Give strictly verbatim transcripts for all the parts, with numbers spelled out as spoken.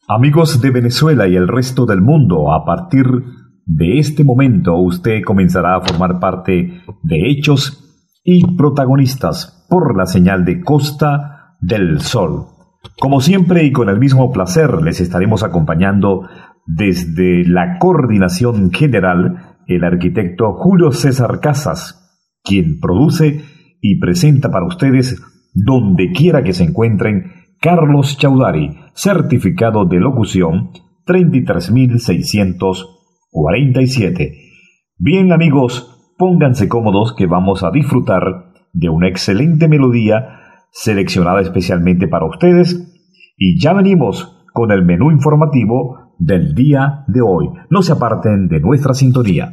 Amigos de Venezuela y el resto del mundo, a partir de este momento usted comenzará a formar parte de Hechos y Protagonistas por la señal de Costa del Sol. Como siempre y con el mismo placer les estaremos acompañando desde la coordinación general el arquitecto Julio César Casas, quien produce y presenta para ustedes donde quiera que se encuentren Carlos Chaudhary, certificado de locución treinta y tres mil seiscientos cuarenta y siete. Bien amigos, pónganse cómodos que vamos a disfrutar de una excelente melodía seleccionada especialmente para ustedes y ya venimos con el menú informativo del día de hoy. No se aparten de nuestra sintonía.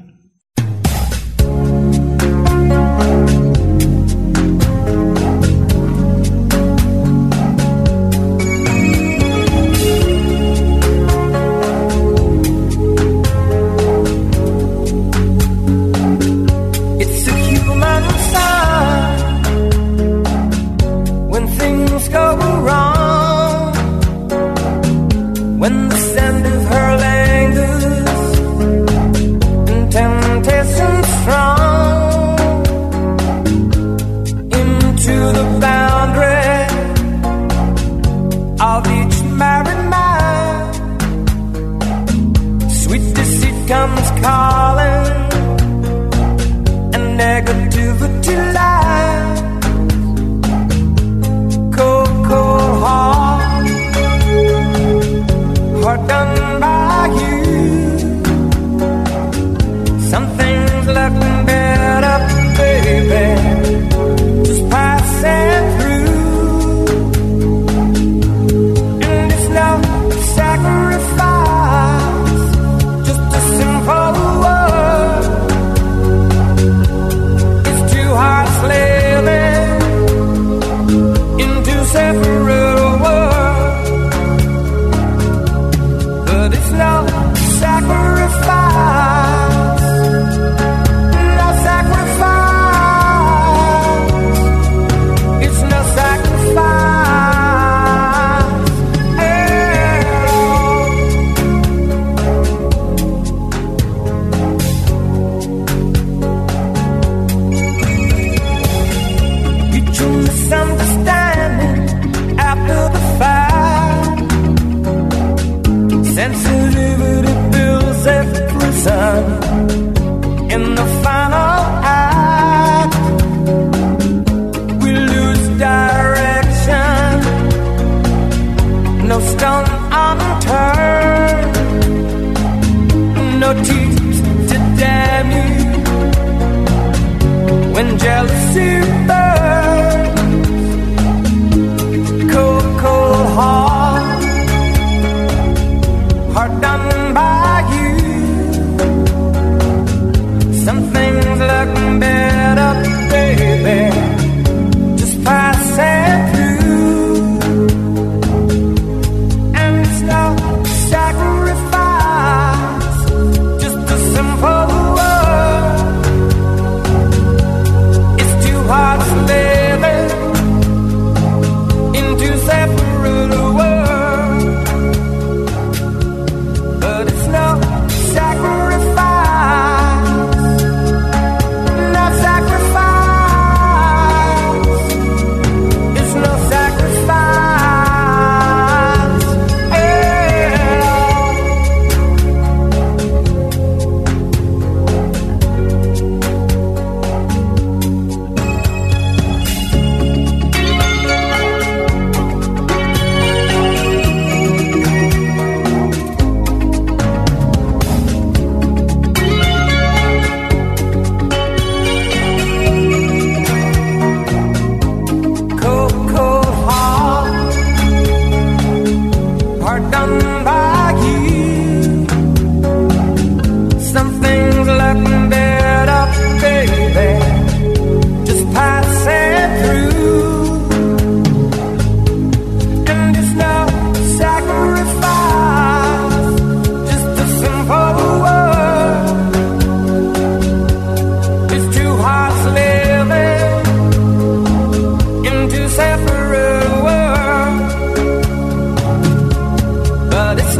Separate world, but it's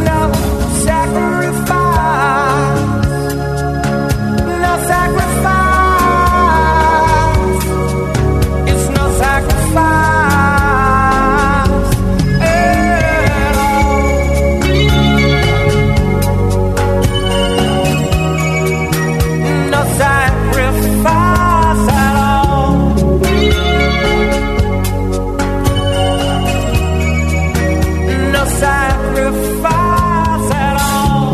sacrifice at all.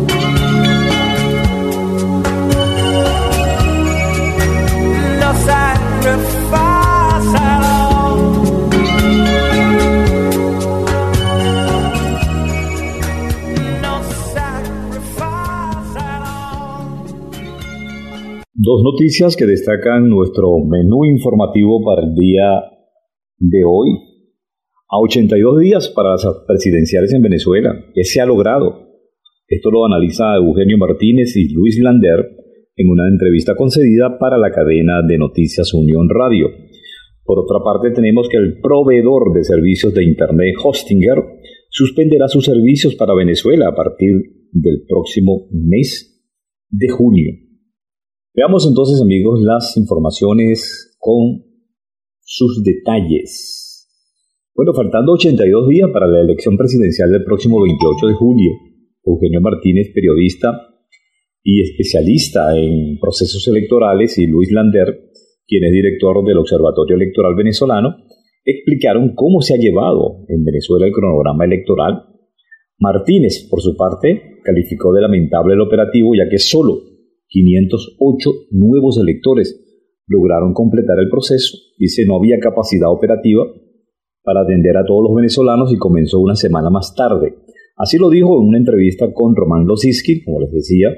No sacrifice at all. No sacrifice at all. Dos noticias que destacan nuestro menú informativo para el día de hoy. A ochenta y dos días para las presidenciales en Venezuela, ¿qué se ha logrado? Esto lo analiza Eugenio Martínez y Luis Lander en una entrevista concedida para la cadena de noticias Unión Radio. Por otra parte, tenemos que el proveedor de servicios de Internet Hostinger suspenderá sus servicios para Venezuela a partir del próximo mes de junio. Veamos entonces, amigos, las informaciones con sus detalles. Bueno, faltando ochenta y dos días para la elección presidencial del próximo veintiocho de julio, Eugenio Martínez, periodista y especialista en procesos electorales, y Luis Lander, quien es director del Observatorio Electoral Venezolano, explicaron cómo se ha llevado en Venezuela el cronograma electoral. Martínez, por su parte, calificó de lamentable el operativo, ya que solo quinientos ocho nuevos electores lograron completar el proceso. Dice, no había capacidad operativa para atender a todos los venezolanos y comenzó una semana más tarde. Así lo dijo en una entrevista con Román Losiski, como les decía,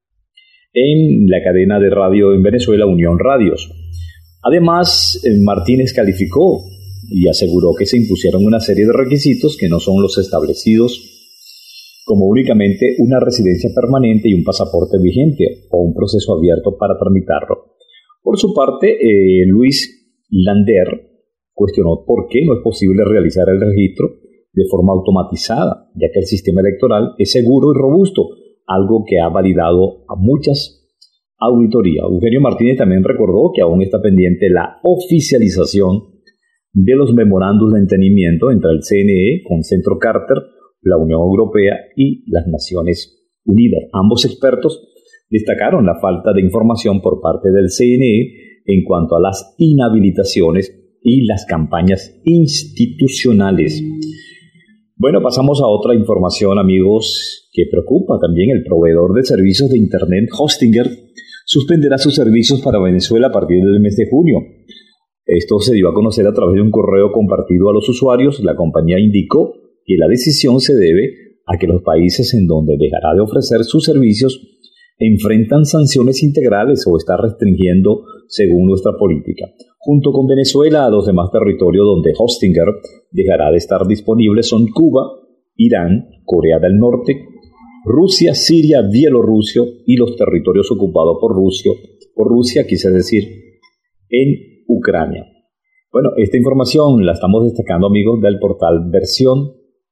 en la cadena de radio en Venezuela, Unión Radios. Además, Martínez calificó y aseguró que se impusieron una serie de requisitos que no son los establecidos, como únicamente una residencia permanente y un pasaporte vigente o un proceso abierto para tramitarlo. Por su parte, eh, Luis Lander cuestionó por qué no es posible realizar el registro de forma automatizada, ya que el sistema electoral es seguro y robusto, algo que ha validado a muchas auditorías. Eugenio Martínez también recordó que aún está pendiente la oficialización de los memorandos de entendimiento entre el C N E con Centro Carter, la Unión Europea y las Naciones Unidas. Ambos expertos destacaron la falta de información por parte del C N E en cuanto a las inhabilitaciones y las campañas institucionales. Bueno, pasamos a otra información, amigos, que preocupa también. El proveedor de servicios de Internet Hostinger suspenderá sus servicios para Venezuela a partir del mes de junio. Esto se dio a conocer a través de un correo compartido a los usuarios. La compañía indicó que la decisión se debe a que los países en donde dejará de ofrecer sus servicios enfrentan sanciones integrales o está restringiendo según nuestra política. Junto con Venezuela, los demás territorios donde Hostinger dejará de estar disponible son Cuba, Irán, Corea del Norte, Rusia, Siria, Bielorrusia y los territorios ocupados por Rusia, por Rusia, quise decir, en Ucrania. Bueno, esta información la estamos destacando, amigos, del portal Versión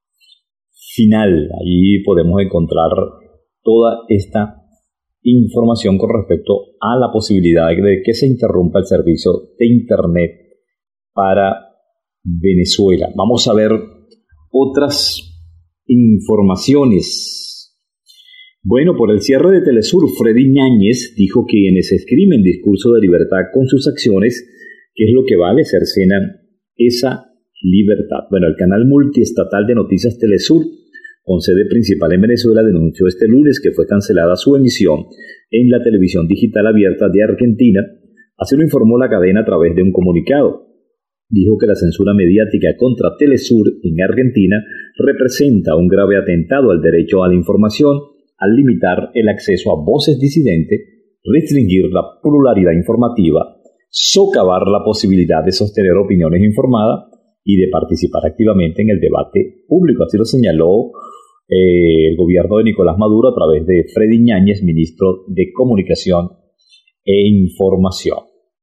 Final. Allí podemos encontrar toda esta información con respecto a la posibilidad de que se interrumpa el servicio de Internet para Venezuela. Vamos a ver otras informaciones. Bueno, por el cierre de Telesur, Freddy Ñáñez dijo que quienes escriben discurso de libertad con sus acciones, ¿qué es lo que vale? Cercenan esa libertad. Bueno, el canal multiestatal de noticias Telesur, con sede principal en Venezuela, denunció este lunes que fue cancelada su emisión en la televisión digital abierta de Argentina. Así lo informó la cadena a través de un comunicado. Dijo que la censura mediática contra Telesur en Argentina representa un grave atentado al derecho a la información al limitar el acceso a voces disidentes, restringir la pluralidad informativa, socavar la posibilidad de sostener opiniones informadas y de participar activamente en el debate público. Así lo señaló eh, el gobierno de Nicolás Maduro a través de Freddy Ñáñez, ministro de Comunicación e Información.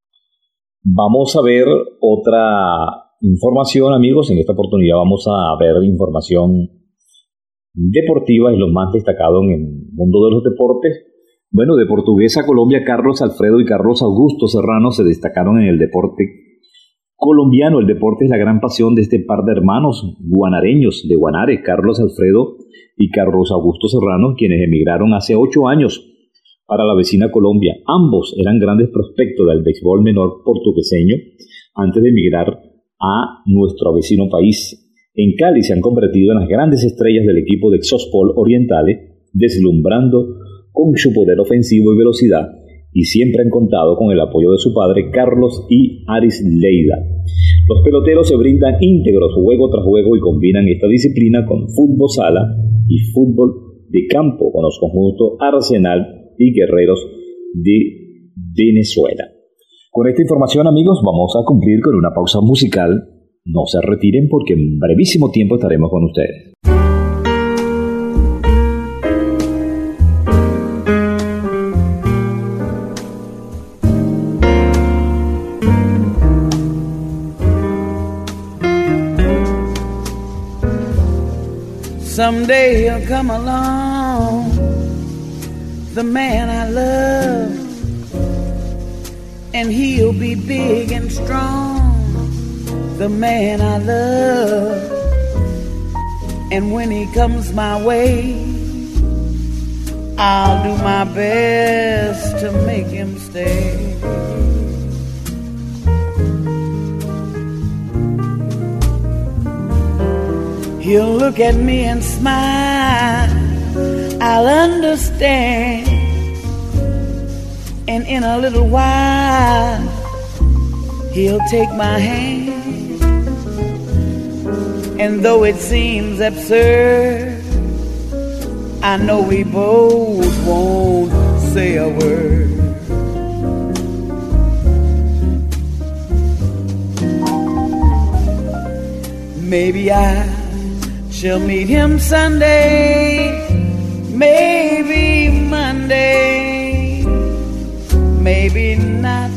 Vamos a ver otra información, amigos. En esta oportunidad vamos a ver información deportiva y lo más destacado en el mundo de los deportes. Bueno, de Portuguesa Colombia, Carlos Alfredo y Carlos Augusto Serrano se destacaron en el deporte colombiano. El deporte es la gran pasión de este par de hermanos guanareños de Guanare, Carlos Alfredo y Carlos Augusto Serrano, quienes emigraron hace ocho años para la vecina Colombia. Ambos eran grandes prospectos del béisbol menor portugueseño antes de emigrar a nuestro vecino país. en Cali se han convertido en las grandes estrellas del equipo de Exospol Orientale, deslumbrando con su poder ofensivo y velocidad, y siempre han contado con el apoyo de su padre Carlos y Aris Leida. Los peloteros se brindan íntegros juego tras juego y combinan esta disciplina con fútbol sala y fútbol de campo con los conjuntos Arsenal y Guerreros de Venezuela. Con esta información, amigos, vamos a cumplir con una pausa musical. No se retiren porque en brevísimo tiempo estaremos con ustedes. Someday he'll come along, the man I love, and he'll be big and strong, the man I love. And when he comes my way, I'll do my best to make him stay. He'll look at me and smile, I'll understand. And in a little while, he'll take my hand. And though it seems absurd, I know we both won't say a word. Maybe I shall meet him Sunday, maybe Monday, maybe not.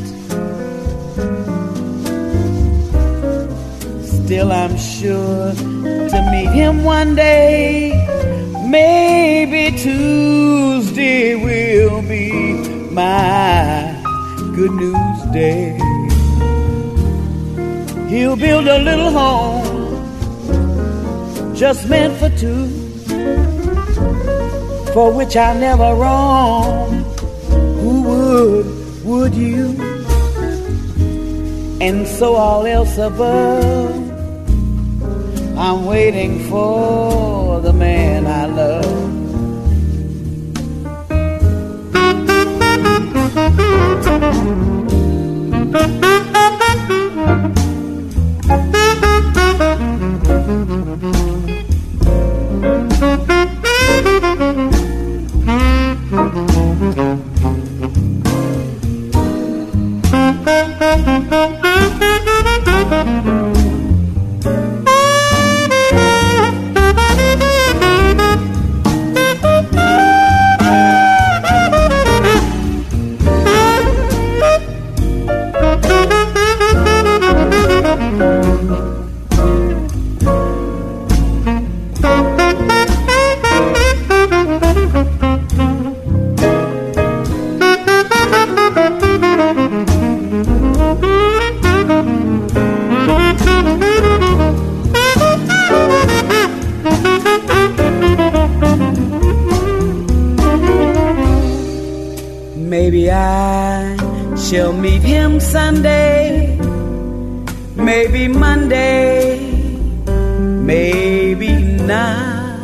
Still I'm sure to meet him one day. Maybe Tuesday will be my good news day. He'll build a little home just meant for two, for which I never roam. Who would, would you? And so all else above, I'm waiting for the man I love. Maybe I shall meet him Sunday, maybe Monday, maybe not.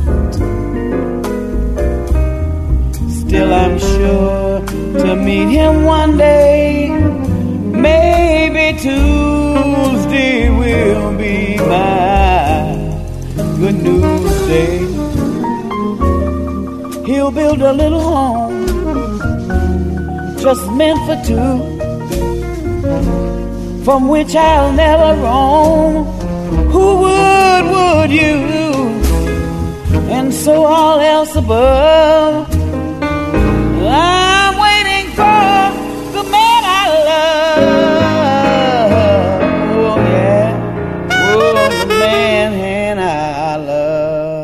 Still I'm sure to meet him one day. Maybe Tuesday will be my good news day. He'll build a little home just meant for two, from which I'll never roam. Who would, would you? And so all else above, I'm waiting for the man I love. Oh yeah, oh the man and I love.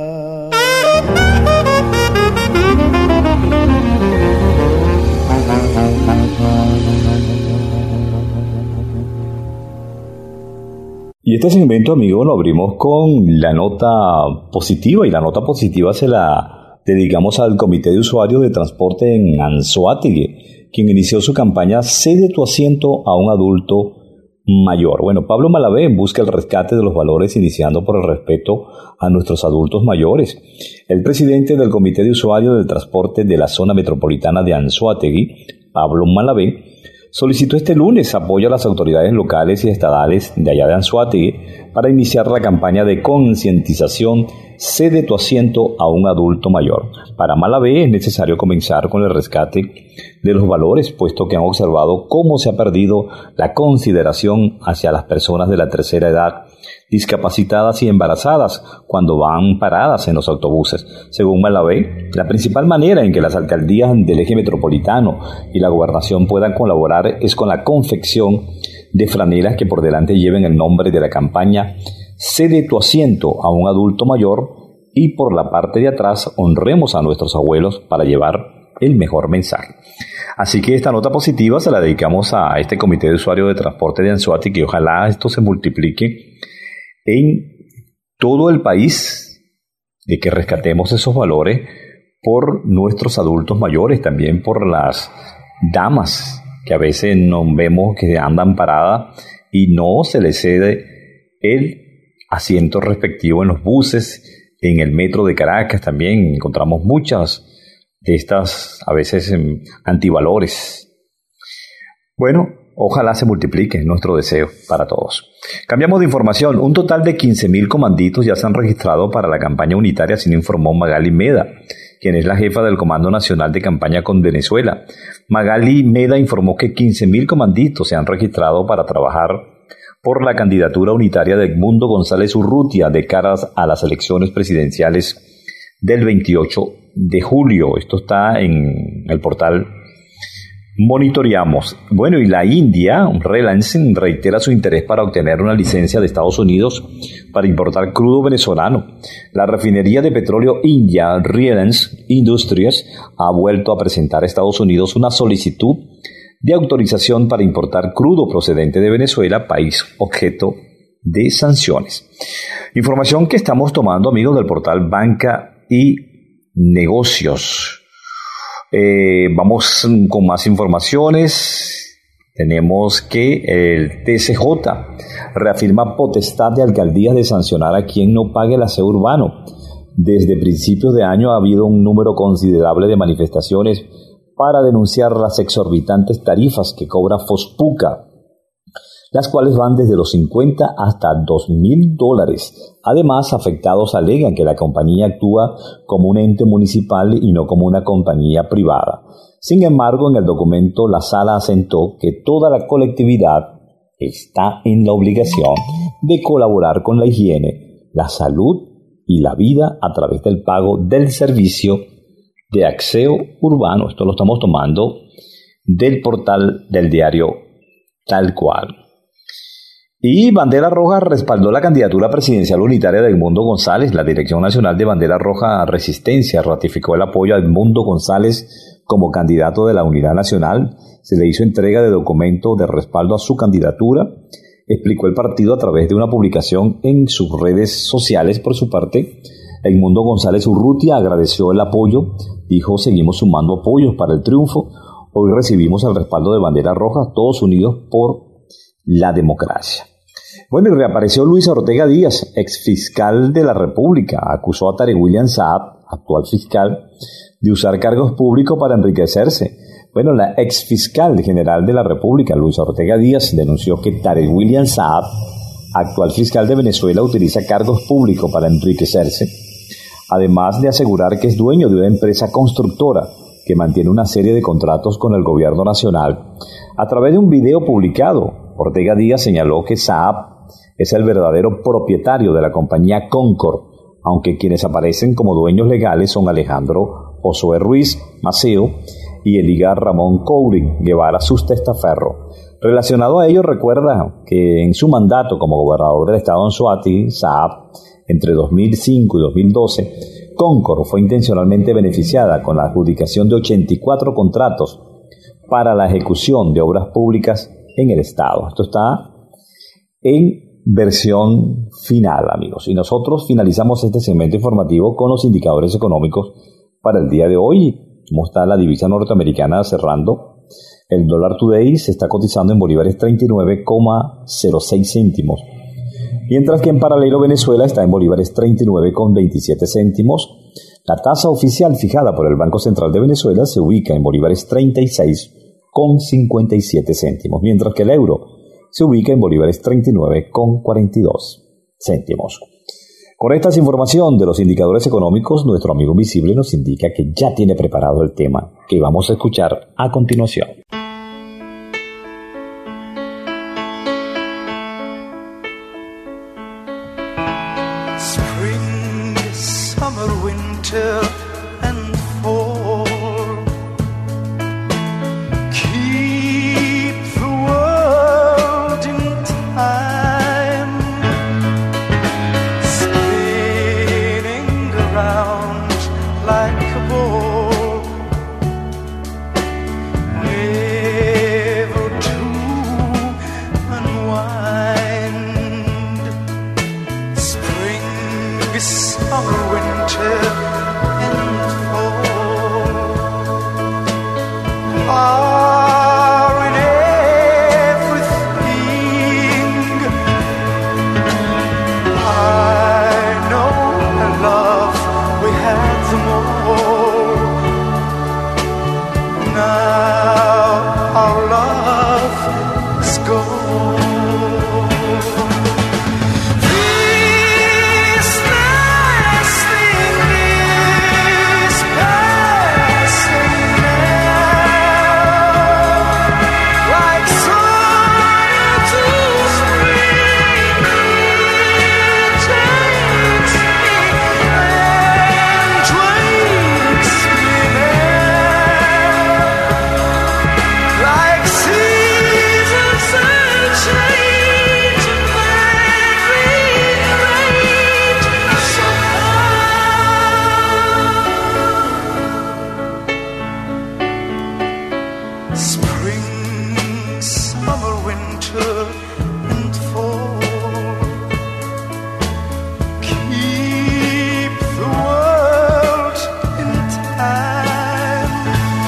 Y este segmento, amigo, lo abrimos con la nota positiva, y la nota positiva se la dedicamos al Comité de Usuarios de Transporte en Anzoátegui, quien inició su campaña Cede tu asiento a un adulto mayor. Bueno, Pablo Malavé busca el rescate de los valores iniciando por el respeto a nuestros adultos mayores. El presidente del Comité de Usuarios del Transporte de la Zona Metropolitana de Anzoátegui, Pablo Malavé, solicitó este lunes apoyo a las autoridades locales y estatales de allá de Anzoátegui para iniciar la campaña de concientización Cede tu asiento a un adulto mayor. Para Malavé es necesario comenzar con el rescate de los valores, puesto que han observado cómo se ha perdido la consideración hacia las personas de la tercera edad, discapacitadas y embarazadas cuando van paradas en los autobuses. Según Malavé, la principal manera en que las alcaldías del eje metropolitano y la gobernación puedan colaborar es con la confección de franelas que por delante lleven el nombre de la campaña Cede tu asiento a un adulto mayor y por la parte de atrás honremos a nuestros abuelos para llevar el mejor mensaje. Así que esta nota positiva se la dedicamos a este Comité de Usuarios de Transporte de Anzoátegui, que ojalá esto se multiplique en todo el país, de que rescatemos esos valores por nuestros adultos mayores, también por las damas que a veces nos vemos que andan paradas y no se les cede el asiento respectivo en los buses, en el metro de Caracas también encontramos muchas de estas a veces antivalores. Bueno, ojalá se multiplique, nuestro deseo para todos. Cambiamos de información. Un total de quince mil comanditos ya se han registrado para la campaña unitaria, así lo informó Magali Meda, quien es la jefa del Comando Nacional de Campaña con Venezuela. Magali Meda informó que quince mil comanditos se han registrado para trabajar por la candidatura unitaria de Edmundo González Urrutia de cara a las elecciones presidenciales del veintiocho de julio. Esto está en el portal Monitoreamos. Bueno, y la India, Reliance, reitera su interés para obtener una licencia de Estados Unidos para importar crudo venezolano. La refinería de petróleo India, Reliance Industries, ha vuelto a presentar a Estados Unidos una solicitud de autorización para importar crudo procedente de Venezuela, país objeto de sanciones. Información que estamos tomando, amigos, del portal Banca y Negocios. Eh, vamos con más informaciones. Tenemos que el T C J reafirma potestad de alcaldías de sancionar a quien no pague el aseo urbano. Desde principios de año ha habido un número considerable de manifestaciones para denunciar las exorbitantes tarifas que cobra Fospuca, las cuales van desde los cincuenta hasta dos mil dólares. Además, afectados alegan que la compañía actúa como un ente municipal y no como una compañía privada. Sin embargo, en el documento la sala asentó que toda la colectividad está en la obligación de colaborar con la higiene, la salud y la vida a través del pago del servicio de aseo urbano. Esto lo estamos tomando del portal del diario Tal Cual. Y Bandera Roja respaldó la candidatura presidencial unitaria de Edmundo González. La Dirección Nacional de Bandera Roja Resistencia ratificó el apoyo a Edmundo González como candidato de la Unidad Nacional. Se le hizo entrega de documento de respaldo a su candidatura, explicó el partido a través de una publicación en sus redes sociales. Por su parte, Edmundo González Urrutia agradeció el apoyo, dijo: seguimos sumando apoyos para el triunfo. Hoy recibimos el respaldo de Bandera Roja, todos unidos por la democracia. Bueno, y reapareció Luisa Ortega Díaz, exfiscal de la República. Acusó a Tarek William Saab, actual fiscal, de usar cargos públicos para enriquecerse. Bueno, la exfiscal general de la República, Luisa Ortega Díaz, denunció que Tarek William Saab, actual fiscal de Venezuela, utiliza cargos públicos para enriquecerse, además de asegurar que es dueño de una empresa constructora que mantiene una serie de contratos con el gobierno nacional. A través de un video publicado, Ortega Díaz señaló que Saab es el verdadero propietario de la compañía Concord, aunque quienes aparecen como dueños legales son Alejandro Josué Ruiz Maceo y Eligar Ramón Courin Guevara sus testaferro. Relacionado a ello, recuerda que en su mandato como gobernador del estado de Anzoátegui, Saab, entre dos mil cinco y dos mil doce, Concord fue intencionalmente beneficiada con la adjudicación de ochenta y cuatro contratos para la ejecución de obras públicas en el estado. Esto está en versión final, amigos. Y nosotros finalizamos este segmento informativo con los indicadores económicos para el día de hoy. ¿Cómo está la divisa norteamericana cerrando? El dólar today se está cotizando en bolívares treinta y nueve coma cero seis céntimos, mientras que en paralelo Venezuela está en bolívares treinta y nueve coma veintisiete céntimos. La tasa oficial fijada por el Banco Central de Venezuela se ubica en bolívares treinta y seis coma cincuenta y siete céntimos, mientras que el euro se ubica en bolívares treinta y nueve coma cuarenta y dos céntimos. Con esta información de los indicadores económicos, nuestro amigo invisible nos indica que ya tiene preparado el tema que vamos a escuchar a continuación. Spring, summer, winter and fall. Keep the world in time, spinning around like a ball, never to unwind. Spring, summer, winter and fall are in everything. I know the love we had them all. Now our love is gone. This last thing is passing now, like summer to spring. It takes me and wakes me now, like seasons that change and that rearrange somehow. Spring, summer, winter and fall. Keep the world in time,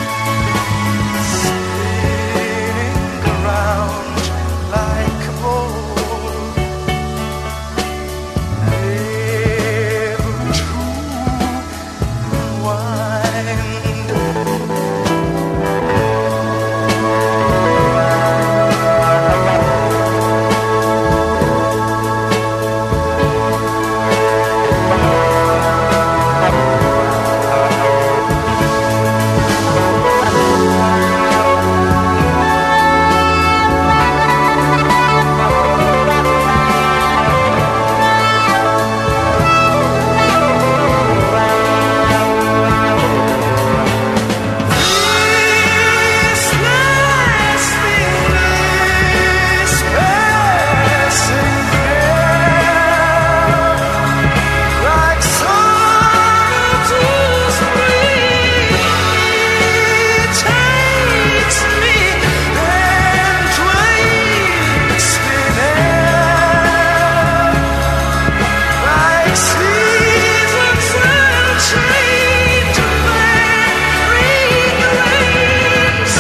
spinning around like a ball, never to unwind. This last thing is passing now, like summer to spring. It takes me and wakes me now, like seasons that change and that rearrange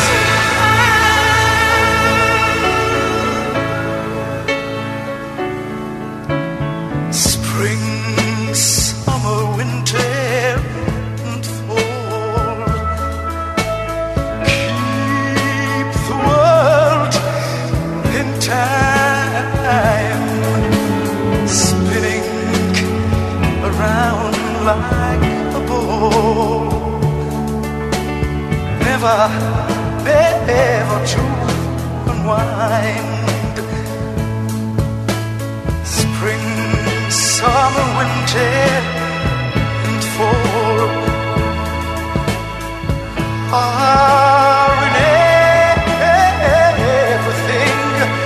somehow. Spring, summer, winter and fall. Keep the world in time, spinning around like a ball, never, never to unwind. Spring, summer, winter and fall are in everything.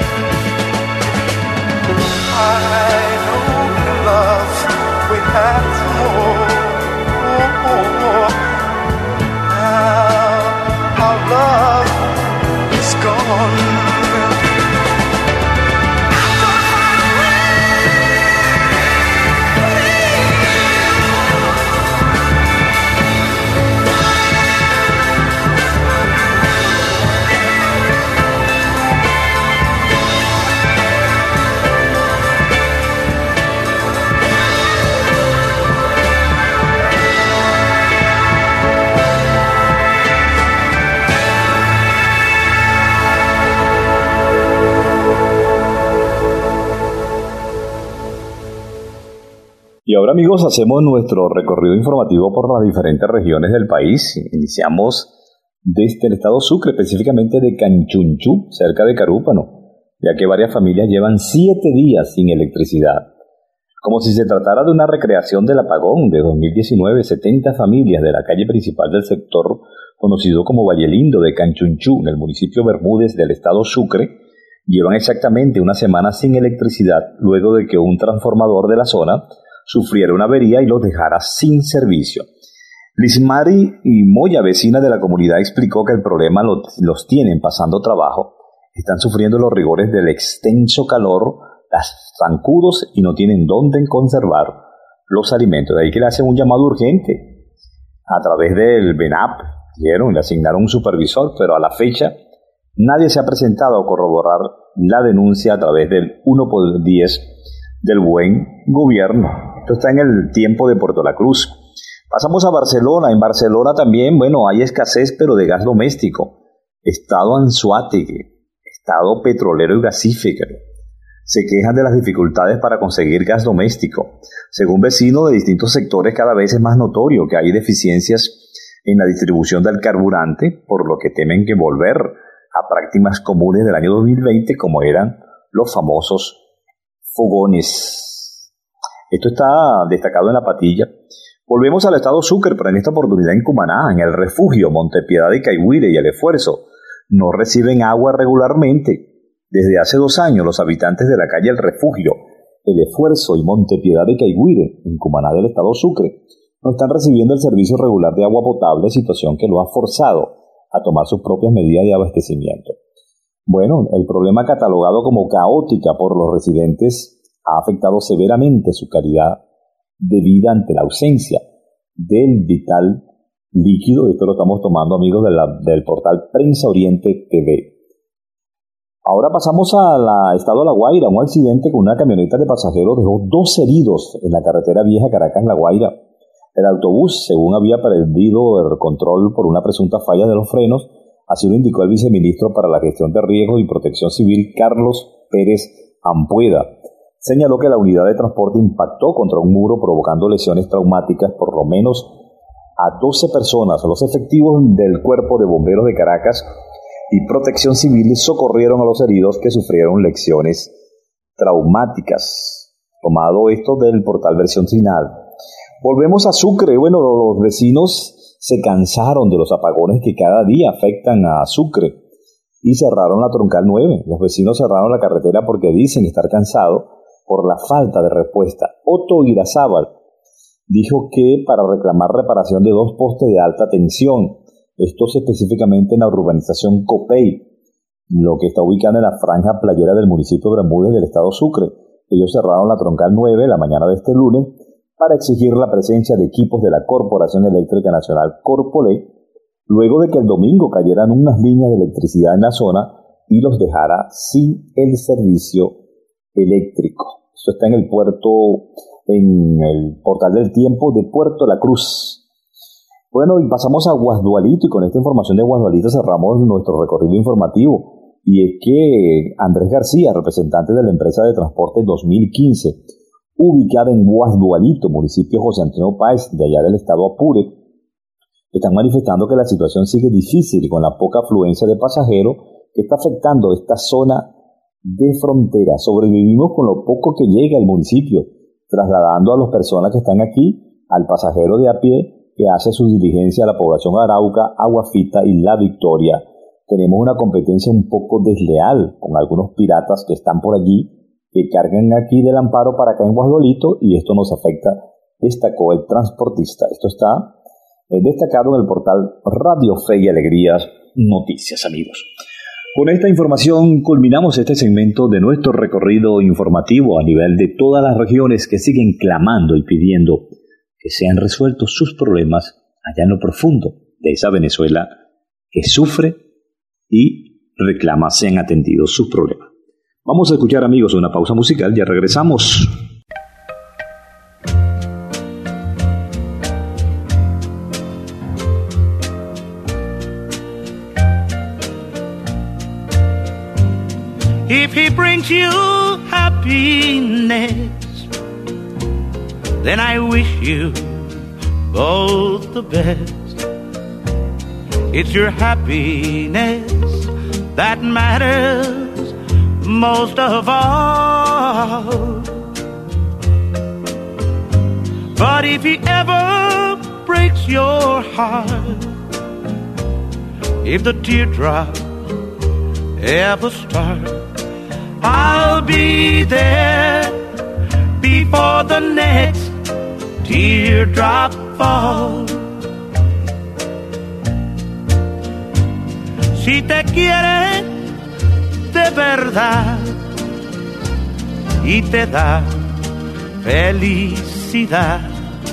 I know the love we had more. Now our love is gone. I thought my way, ahora, amigos, hacemos nuestro recorrido informativo por las diferentes regiones del país. Iniciamos desde el estado Sucre, específicamente de Canchunchú, cerca de Carúpano, ya que varias familias llevan siete días sin electricidad. Como si se tratara de una recreación del apagón de dos mil diecinueve, setenta familias de la calle principal del sector conocido como Valle Lindo de Canchunchú, en el municipio Bermúdez del estado Sucre, llevan exactamente una semana sin electricidad luego de que un transformador de la zona sufriera una avería y los dejara sin servicio. Lismari y Moya, vecina de la comunidad, explicó que el problema lo, los tienen pasando trabajo, están sufriendo los rigores del extenso calor, las zancudos y no tienen dónde conservar los alimentos. De ahí que le hacen un llamado urgente a través del BENAP, dijeron, le asignaron un supervisor, pero a la fecha nadie se ha presentado a corroborar la denuncia a través del uno por diez del buen gobierno. Esto está en el tiempo de Puerto La Cruz. Pasamos a Barcelona. En Barcelona también, bueno, hay escasez, pero de gas doméstico. Estado Anzoátegui, estado petrolero y gasífero, se quejan de las dificultades para conseguir gas doméstico. Según vecinos de distintos sectores, cada vez es más notorio que hay deficiencias en la distribución del carburante, por lo que temen que volver a prácticas comunes del año dos mil veinte, como eran los famosos fogones. Esto está destacado en la Patilla. Volvemos al estado Sucre, pero en esta oportunidad en Cumaná, en el refugio Montepiedad y Caigüire y El Esfuerzo, no reciben agua regularmente. Desde hace dos años, los habitantes de la calle El Refugio, El Esfuerzo y Montepiedad de Caigüire, en Cumaná del estado Sucre, no están recibiendo el servicio regular de agua potable, situación que lo ha forzado a tomar sus propias medidas de abastecimiento. Bueno, el problema catalogado como caótica por los residentes ha afectado severamente su calidad de vida ante la ausencia del vital líquido. Esto lo estamos tomando, amigos, de la, del portal Prensa Oriente T V. Ahora pasamos al estado de La Guaira. Un accidente con una camioneta de pasajeros dejó dos heridos en la carretera vieja Caracas-La Guaira. El autobús, según había perdido el control por una presunta falla de los frenos, así lo indicó el viceministro para la Gestión de Riesgos y Protección Civil, Carlos Pérez Ampueda. Señaló que la unidad de transporte impactó contra un muro, provocando lesiones traumáticas por lo menos a doce personas. Los efectivos del Cuerpo de Bomberos de Caracas y Protección Civil socorrieron a los heridos que sufrieron lesiones traumáticas. Tomado esto del portal Versión Final. Volvemos a Sucre. Bueno, los vecinos se cansaron de los apagones que cada día afectan a Sucre y cerraron la troncal nueve. Los vecinos cerraron la carretera porque dicen estar cansados por la falta de respuesta. Otto Irazábal dijo que para reclamar reparación de dos postes de alta tensión, estos específicamente en la urbanización Copey, lo que está ubicado en la franja playera del municipio de Bermúdez del estado Sucre. Ellos cerraron la troncal nueve la mañana de este lunes para exigir la presencia de equipos de la Corporación Eléctrica Nacional Corpolé, luego de que el domingo cayeran unas líneas de electricidad en la zona y los dejara sin el servicio eléctrico. Esto está en el puerto, en el portal del tiempo de Puerto La Cruz. Bueno, y pasamos a Guasdualito, y con esta información de Guasdualito cerramos nuestro recorrido informativo. Y es que Andrés García, representante de la empresa de transporte dos mil quince, ubicada en Guasdualito, municipio José Antonio Páez, de allá del estado Apure, están manifestando que la situación sigue difícil con la poca afluencia de pasajeros que está afectando esta zona de frontera. Sobrevivimos con lo poco que llega al municipio, trasladando a las personas que están aquí al pasajero de a pie que hace su diligencia a la población Arauca, Aguafita y La Victoria. Tenemos una competencia un poco desleal con algunos piratas que están por allí, que cargan aquí del amparo para acá en Guasdualito, y esto nos afecta, destacó el transportista. Esto está eh, destacado en el portal Radio Fe y Alegrías Noticias, amigos. Con esta información culminamos este segmento de nuestro recorrido informativo a nivel de todas las regiones que siguen clamando y pidiendo que sean resueltos sus problemas allá en lo profundo de esa Venezuela que sufre y reclama sean atendidos sus problemas. Vamos a escuchar, amigos, una pausa musical, ya regresamos. If he brings you happiness, then I wish you both the best. It's your happiness that matters most of all. But if he ever breaks your heart, if the teardrop ever starts, I'll be there before the next teardrop falls. Si te quiere de verdad y te da felicidad,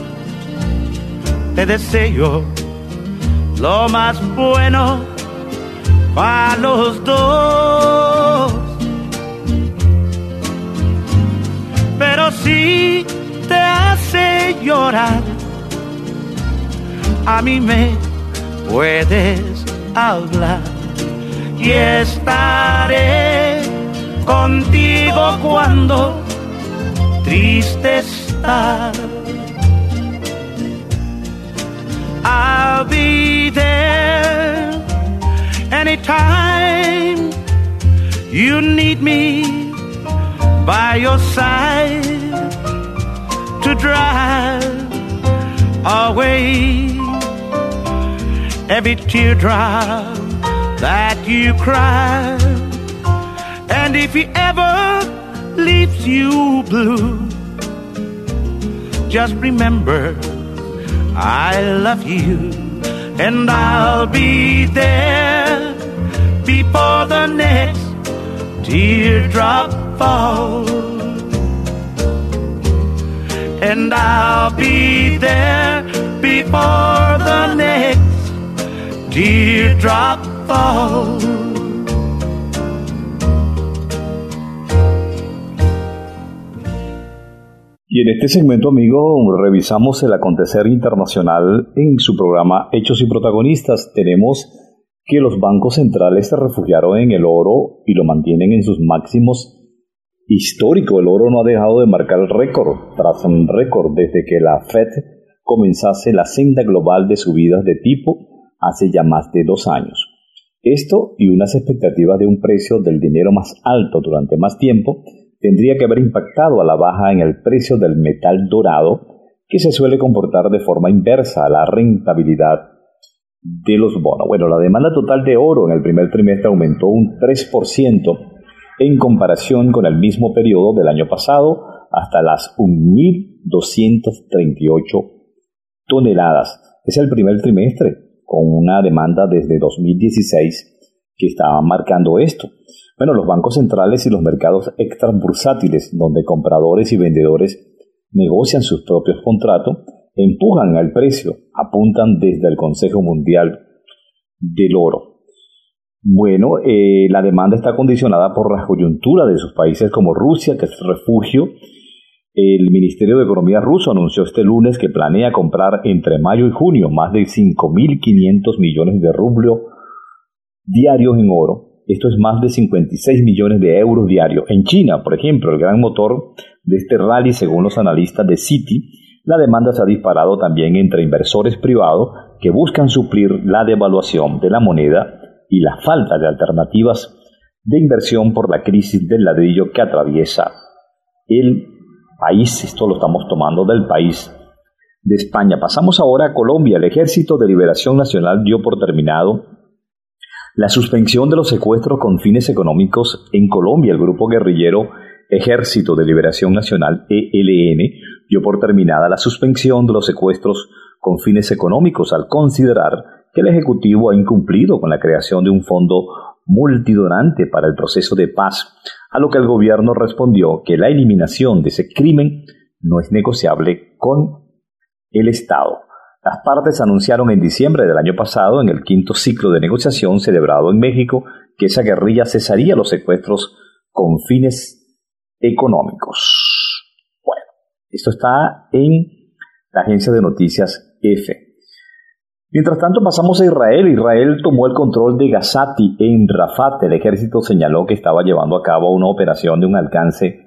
te deseo lo más bueno para los dos. Pero si te hace llorar, a mí me puedes hablar y estaré contigo cuando triste estás. I'll be there anytime you need me, by your side to drive away every teardrop that you cry. And if he ever leaves you blue, just remember I love you, and I'll be there before the next teardrop falls. And I'll be there before the next teardrop falls. Y en este segmento, amigo, revisamos el acontecer internacional en su programa Hechos y Protagonistas. Tenemos que los bancos centrales se refugiaron en el oro y lo mantienen en sus máximos históricos. El oro no ha dejado de marcar el récord tras un récord desde que la Fed comenzase la senda global de subidas de tipo hace ya más de dos años. Esto y unas expectativas de un precio del dinero más alto durante más tiempo tendría que haber impactado a la baja en el precio del metal dorado, que se suele comportar de forma inversa a la rentabilidad de los bonos. Bueno, la demanda total de oro en el primer trimestre aumentó un tres por ciento en comparación con el mismo periodo del año pasado, hasta las mil doscientas treinta y ocho toneladas. Es el primer trimestre con una demanda desde dos mil dieciséis que estaba marcando esto. Bueno, los bancos centrales y los mercados extrabursátiles, donde compradores y vendedores negocian sus propios contratos, empujan al precio, apuntan desde el Consejo Mundial del Oro. Bueno, eh, la demanda está condicionada por la coyuntura de sus países como Rusia, que es refugio. El Ministerio de Economía ruso anunció este lunes que planea comprar entre mayo y junio más de cinco mil quinientos millones de rublos diarios en oro. Esto es más de cincuenta y seis millones de euros diarios. En China, por ejemplo, el gran motor de este rally, según los analistas de Citi, la demanda se ha disparado también entre inversores privados que buscan suplir la devaluación de la moneda y la falta de alternativas de inversión por la crisis del ladrillo que atraviesa el país. Esto lo estamos tomando del país de España. Pasamos ahora a Colombia. El Ejército de Liberación Nacional dio por terminado la suspensión de los secuestros con fines económicos en Colombia. El grupo guerrillero Ejército de Liberación Nacional, E L N, dio por terminada la suspensión de los secuestros con fines económicos al considerar que el Ejecutivo ha incumplido con la creación de un fondo multidonante para el proceso de paz, a lo que el gobierno respondió que la eliminación de ese crimen no es negociable con el Estado. Las partes anunciaron en diciembre del año pasado, en el quinto ciclo de negociación celebrado en México, que esa guerrilla cesaría los secuestros con fines económicos. Bueno, esto está en la agencia de noticias EFE. Mientras tanto, pasamos a Israel. Israel tomó el control de Gazati en Rafat. El ejército señaló que estaba llevando a cabo una operación de un alcance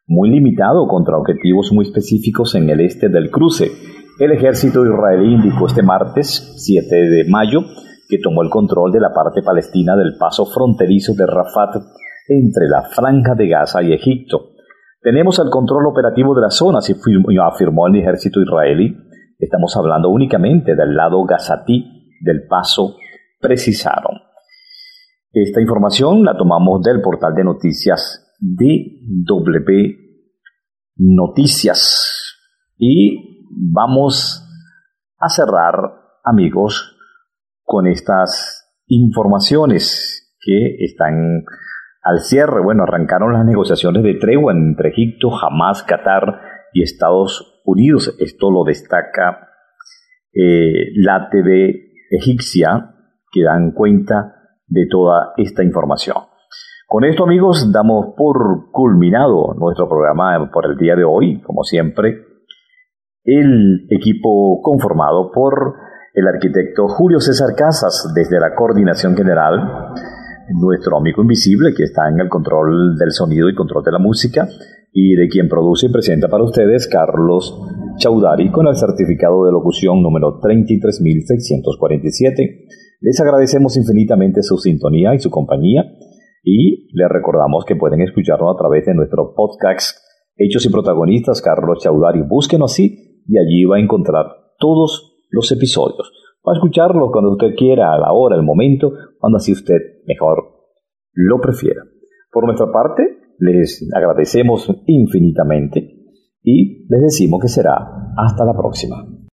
muy limitado contra objetivos muy específicos en el este del cruce. El ejército israelí indicó este martes siete de mayo que tomó el control de la parte palestina del paso fronterizo de Rafat entre la Franja de Gaza y Egipto. Tenemos el control operativo de la zona, afirmó el ejército israelí. Estamos hablando únicamente del lado gazatí del paso, precisaron. Esta información la tomamos del portal de noticias D W Noticias. Y vamos a cerrar, amigos, con estas informaciones que están al cierre. Bueno, arrancaron las negociaciones de tregua entre Egipto, Hamas, Qatar y Estados Unidos. Esto lo destaca eh, la T V egipcia, que dan cuenta de toda esta información. Con esto, amigos, damos por culminado nuestro programa por el día de hoy. Como siempre, el equipo conformado por el arquitecto Julio César Casas desde la Coordinación General, nuestro amigo invisible que está en el control del sonido y control de la música, y de quien produce y presenta para ustedes Carlos Chaudhary con el certificado de locución número treinta y tres mil seiscientos cuarenta y siete. Les agradecemos infinitamente su sintonía y su compañía, y les recordamos que pueden escucharnos a través de nuestro podcast Hechos y Protagonistas Carlos Chaudhary. Búsquenos así y allí va a encontrar todos los episodios. Va a escucharlo cuando usted quiera, a la hora, el momento, cuando así usted mejor lo prefiera. Por nuestra parte, les agradecemos infinitamente y les decimos que será hasta la próxima.